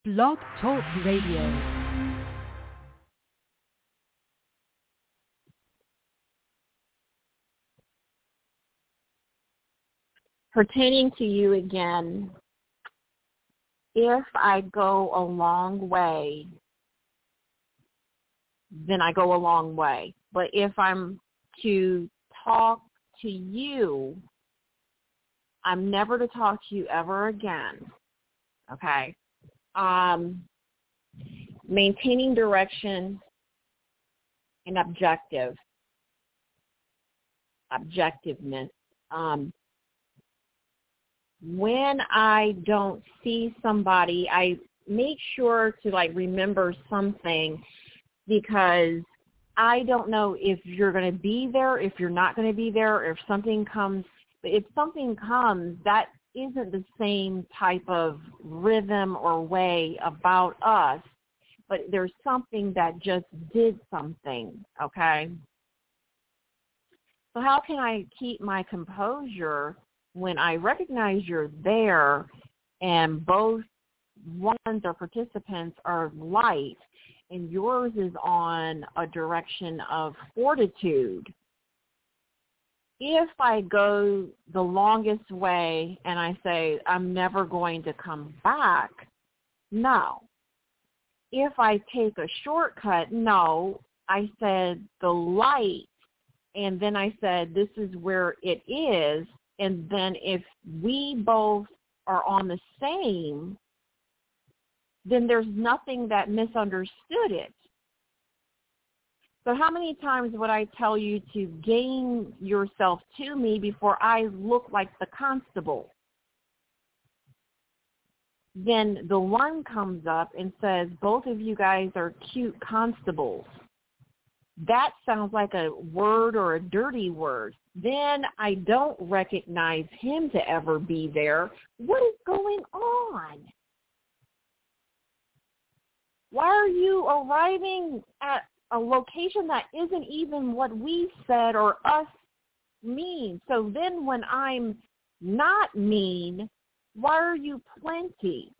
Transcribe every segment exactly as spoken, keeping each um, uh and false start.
Blog Talk Radio. Pertaining to you again, if I go a long way, then I go a long way. But if I'm to talk to you, I'm never to talk to you ever again. Okay? Um, maintaining direction and objective, objectiveness. Um, when I don't see somebody, I make sure to like remember something, because I don't know if you're going to be there, if you're not going to be there, if something comes. But if something comes, that isn't the same type of rhythm or way about us, but there's something that just did something, okay? So how can I keep my composure when I recognize you're there and both ones or participants are light and yours is on a direction of fortitude? If I go the longest way and I say, I'm never going to come back, no. If I take a shortcut, no. I said the light, and then I said, this is where it is, and then if we both are on the same, then there's nothing that misunderstood it. So how many times would I tell you to gain yourself to me before I look like the constable? Then the one comes up and says, both of you guys are cute constables. That sounds like a word or a dirty word. Then I don't recognize him to ever be there. What is going on? Why are you arriving at a location that isn't even what we said or us mean? So then when I'm not mean, why are you plenty?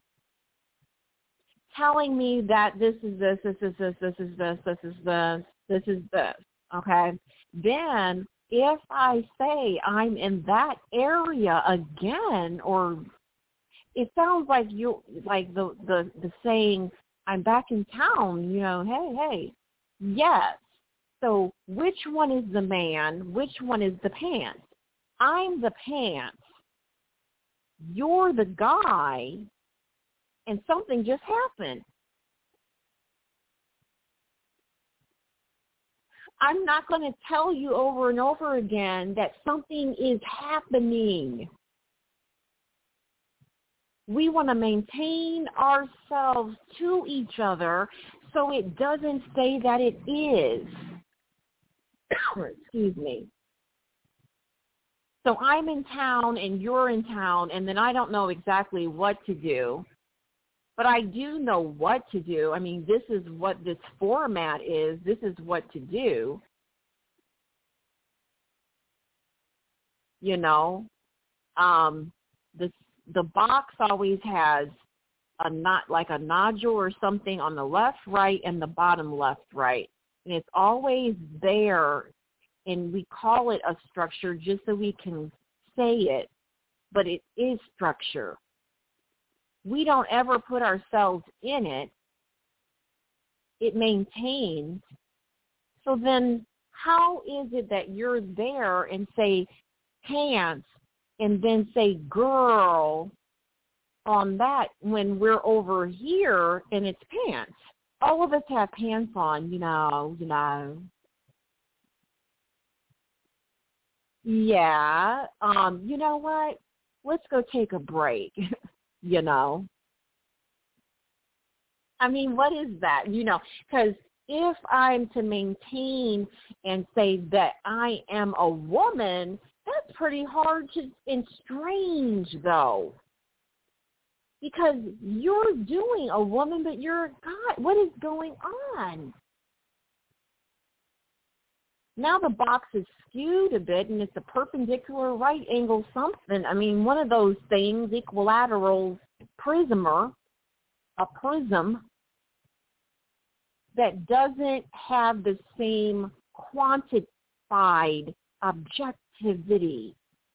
Telling me that this is this, this is this, this is this, this is this, this is this, okay? Then if I say I'm in that area again, or it sounds like you like the, the, the saying, I'm back in town, you know, hey, hey. Yes. So which one is the man? Which one is the pants? I'm the pants. You're the guy. And something just happened. I'm not going to tell you over and over again that something is happening. We want to maintain ourselves to each other so it doesn't say that it is. Excuse me. So I'm in town and you're in town, and then I don't know exactly what to do. But I do know what to do. I mean, this is what this format is. This is what to do. You know, um, the the box always has a not like a nodule or something on the left, right, and the bottom left, right, and it's always there. And we call it a structure just so we can say it, but it is structure. We don't ever put ourselves in it. It maintains. So then how is it that you're there and say pants and then say girl on that when we're over here and it's pants? All of us have pants on, you know, you know. Yeah. Um, you know what? Let's go take a break. You know, I mean, what is that? You know, because if I'm to maintain and say that I am a woman, that's pretty hard to and strange, though, because you're doing a woman, but you're a guy. What is going on? Now the box is skewed a bit, and it's a perpendicular right angle something. I mean, one of those things, equilateral prismer, a prism that doesn't have the same quantified objectivity.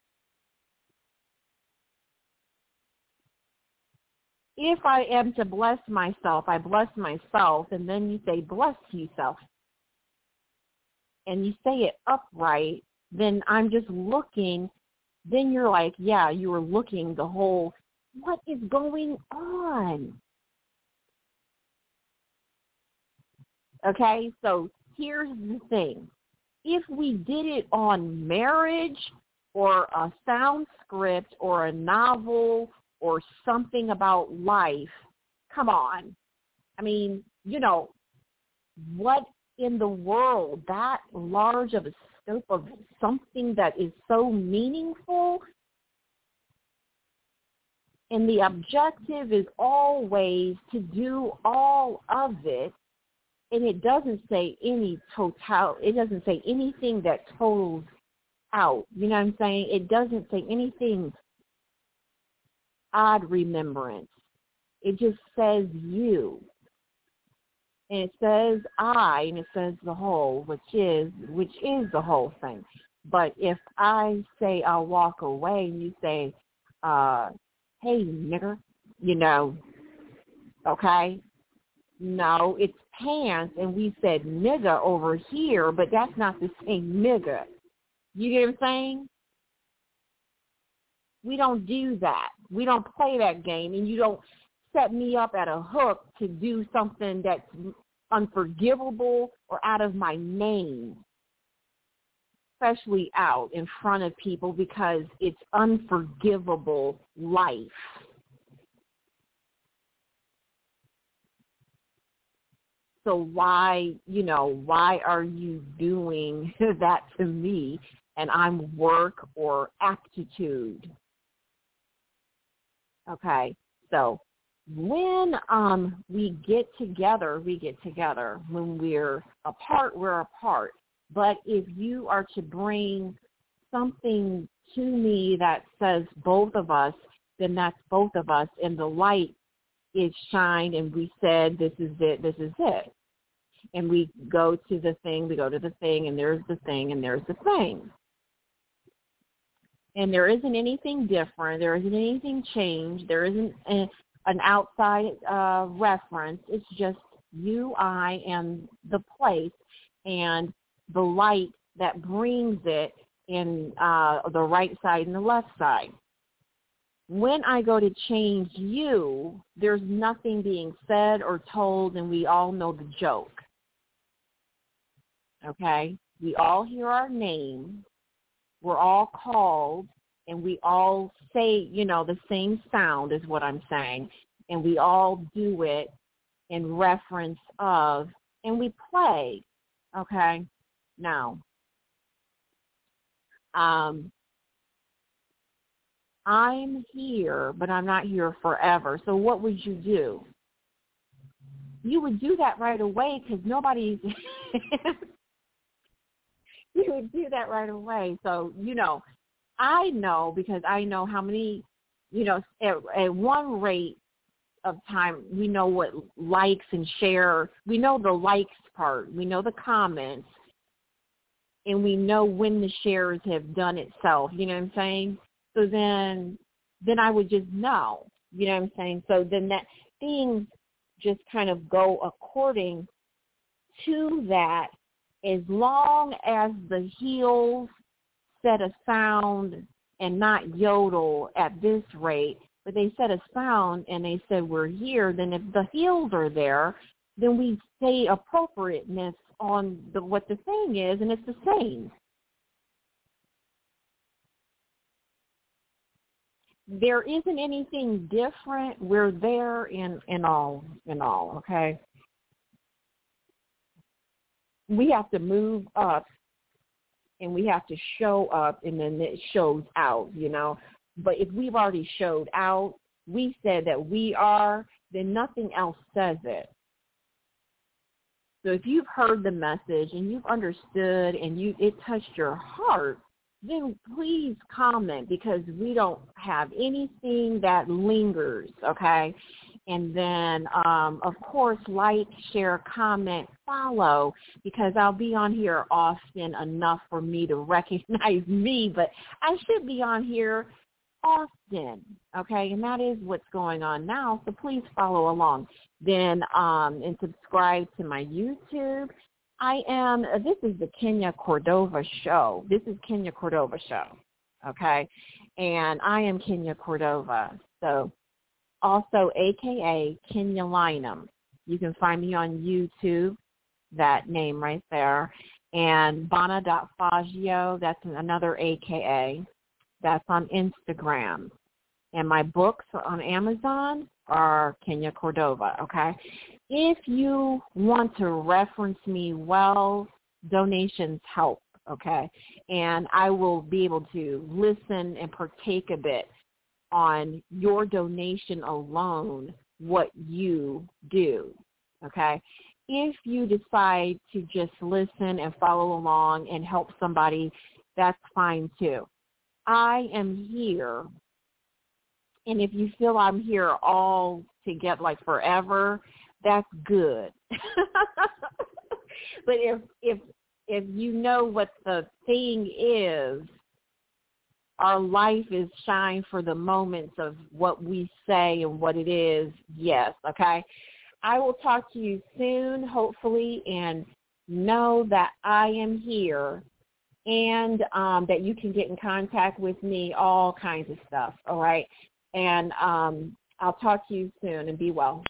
If I am to bless myself, I bless myself, and then you say, bless yourself, and you say it upright, then I'm just looking, then you're like, yeah, you were looking the whole, what is going on? Okay, so here's the thing. If we did it on marriage or a sound script or a novel or something about life, come on. I mean, you know, what in the world, that large of a scope of something that is so meaningful? And the objective is always to do all of it. And it doesn't say any total, it doesn't say anything that totals out. You know what I'm saying? It doesn't say anything odd remembrance. It just says you. And it says I, and it says the whole, which is which is the whole thing. But if I say I'll walk away and you say, uh, hey, nigger, you know, okay? No, it's pants, and we said nigga over here, but that's not the same nigga. You get what I'm saying? We don't do that. We don't play that game, and you don't set me up at a hook to do something that's unforgivable or out of my name, especially out in front of people, because it's unforgivable life. So why, you know, why are you doing that to me? And I'm work or aptitude. Okay, so when um, we get together, we get together. When we're apart, we're apart. But if you are to bring something to me that says both of us, then that's both of us. And the light is shined, and we said, this is it, this is it. And we go to the thing, we go to the thing, and there's the thing, and there's the thing. And there isn't anything different. There isn't anything changed. There isn't a, an outside uh, reference. It's just you, I, and the place, and the light that brings it in uh, the right side and the left side. When I go to change you, there's nothing being said or told, and we all know the joke. Okay? We all hear our name. We're all called, and we all say, you know, the same sound is what I'm saying, and we all do it in reference of, and we play. Okay? Now, um, I'm here, but I'm not here forever. So what would you do? You would do that right away, because nobody's... You would do that right away. So, you know, I know, because I know how many, you know, at, at one rate of time, we know what likes and share. We know the likes part. We know the comments. And we know when the shares have done itself. You know what I'm saying? So then, then I would just know. You know what I'm saying? So then that things just kind of go according to that. As long as the heels set a sound and not yodel at this rate, but they set a sound and they said we're here, then if the heels are there, then we say appropriateness on the, what the thing is, and it's the same. There isn't anything different. We're there in, in all, in all, okay? We have to move up, and we have to show up, and then it shows out, you know. But if we've already showed out, we said that we are, then nothing else says it. So if you've heard the message and you've understood and you it touched your heart, then please comment, because we don't have anything that lingers, okay? And then, um, of course, like, share, comment, follow, because I'll be on here often enough for me to recognize me, but I should be on here often, okay? And that is what's going on now, so please follow along. Then, um, and subscribe to my YouTube. I am, uh, this is the Kenya Cordova Show. This is Kenya Cordova Show, okay? And I am Kenya Cordova, so also A K A Kenya Lynham. You can find me on YouTube, that name right there. And Bana.Fazio, that's another A K A. That's on Instagram. And my books on Amazon are Kenya Cordova, okay? If you want to reference me well, donations help, okay? And I will be able to listen and partake a bit on your donation alone, what you do, okay? If you decide to just listen and follow along and help somebody, that's fine too. I am here, and if you feel I'm here all to get like forever, that's good. But if if if you know what the thing is, our life is shine for the moments of what we say and what it is, yes, okay? I will talk to you soon, hopefully, and know that I am here and um, that you can get in contact with me, all kinds of stuff, all right? And um, I'll talk to you soon, and be well.